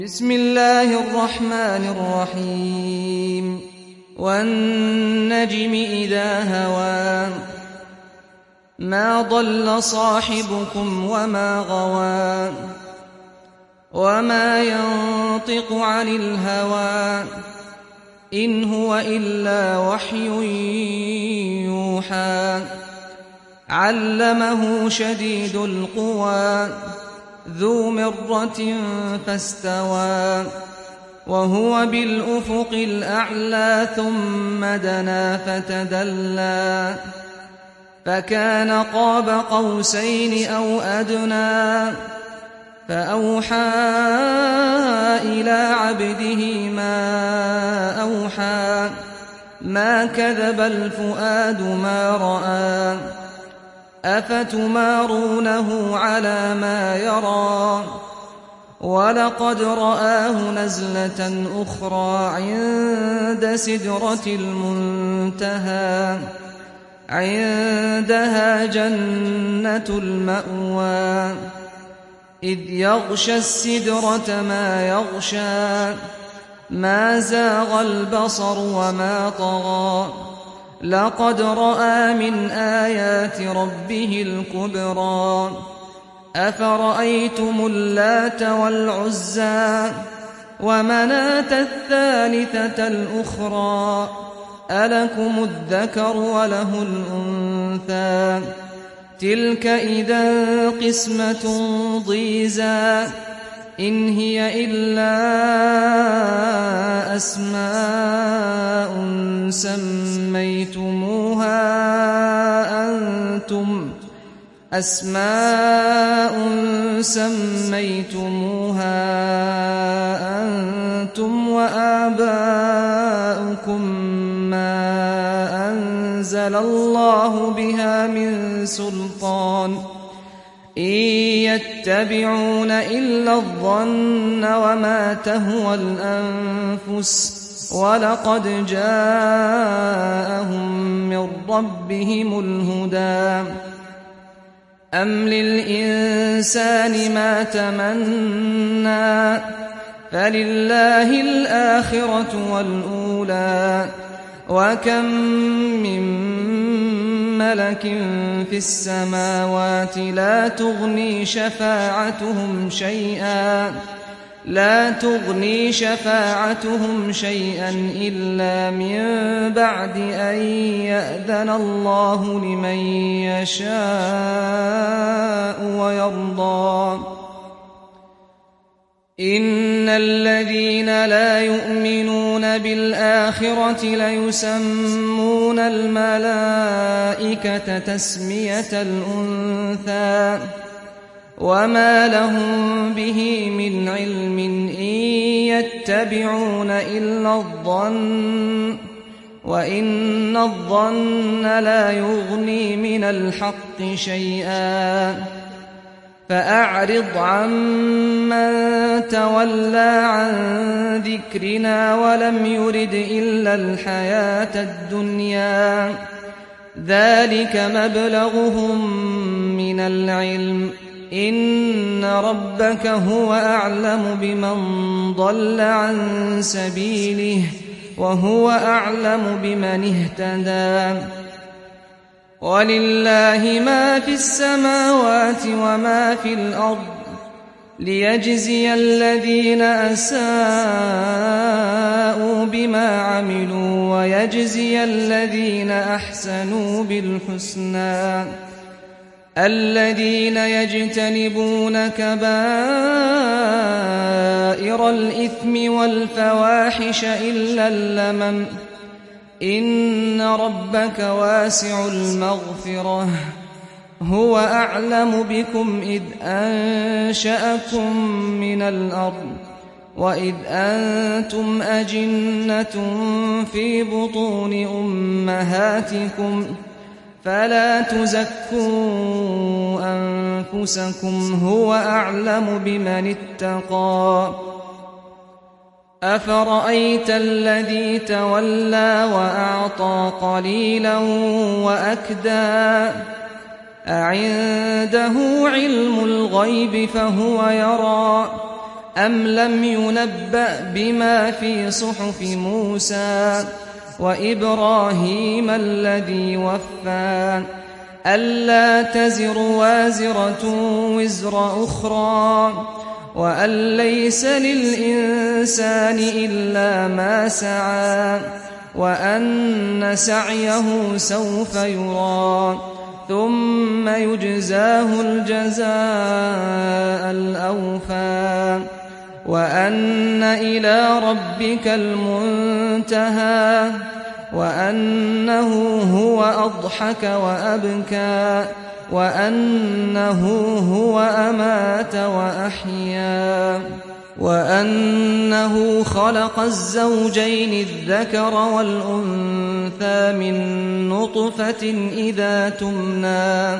بسم الله الرحمن الرحيم والنجم إذا هوى ما ضل صاحبكم وما غوى وما ينطق عن الهوى إن هو إلا وحي يوحى علمه شديد القوى ذو مرة فاستوى وهو بالأفق الأعلى ثم دنا فتدلى فكان قاب قوسين أو أدنى فأوحى إلى عبده ما أوحى ما كذب الفؤاد ما رأى أفتمارونه على ما يرى ولقد رآه نزلة أخرى عند سدرة المنتهى عندها جنة المأوى إذ يغشى السدرة ما يغشى ما زاغ البصر وما طغى لقد رأى من آيات ربه الكبرى أفرأيتم اللات والعزى ومناة الثالثة الأخرى ألكم الذكر وله الأنثى تلك إذا قسمة ضيزى إن هي إلا أسماء سميتموها أنتم وآباؤكم ما أنزل الله بها من سلطان إن يتبعون إلا الظن وما تهوى الأنفس ولقد جاءهم من ربهم الهدى أم للإنسان ما تمنى فلله الآخرة والأولى وكم من ملك في السماوات لا تغني شفاعتهم شيئا إلا من بعد أن يأذن الله لمن يشاء ويرضى إن الذين لا يؤمنون بالآخرة ليسمون الملائكة تسمية الأنثى وما لهم به من علم إن يتبعون إلا الظن وإن الظن لا يغني من الحق شيئا فأعرض عمن تولى عن ذكرنا ولم يرد إلا الحياة الدنيا ذلك مبلغهم من العلم إن ربك هو أعلم بمن ضل عن سبيله وهو أعلم بمن اهتدى ولله ما في السماوات وما في الأرض ليجزي الذين أساءوا بما عملوا ويجزي الذين أحسنوا بالحسنى الذين يجتنبون كبائر الإثم والفواحش إلا اللمم إن ربك واسع المغفرة هو أعلم بكم إذ أنشأكم من الأرض وإذ أنتم أجنة في بطون أمهاتكم فلا تزكوا أنفسكم هو أعلم بمن اتقى أفرأيت الذي تولى وأعطى قليلا وأكدى أعنده علم الغيب فهو يرى أم لم ينبأ بما في صحف موسى وإبراهيم الذي وفى ألا تزر وازرة وزر أخرى وأن ليس للإنسان إلا ما سعى وأن سعيه سوف يرى ثم يجزاه الجزاء الأوفى وأن إلى ربك المنتهى وأنه هو أضحك وأبكى وأنه هو أمات وأحيا وأنه خلق الزوجين الذكر والأنثى من نطفة إذا تمنى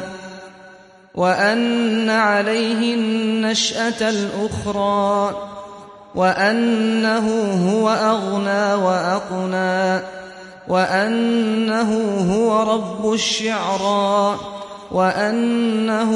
وأن عليه النشأة الأخرى وأنه هو أغنى وأقنى وأنه هو رب الشعرى وأنه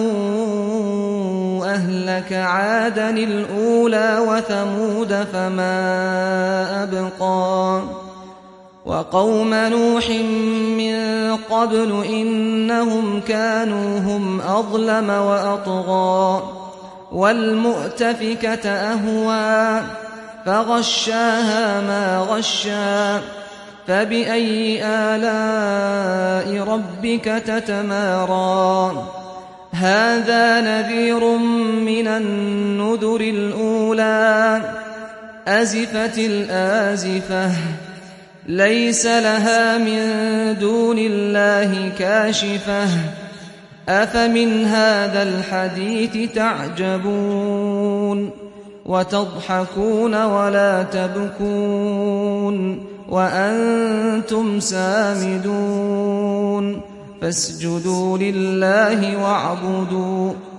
أهلك عادا الأولى وثمود فما أبقى وقوم نوح من قبل إنهم كانوا هم أظلم وأطغى والمؤتفكة أهوى فغشاها ما غشى فبأي آلاء ربك تتمارى هذا نذير من النذر الأولى أزفت الآزفة ليس لها من دون الله كاشفة أفمن هذا الحديث تعجبون وتضحكون ولا تبكون وأنتم سامدون فاسجدوا لله واعبدوا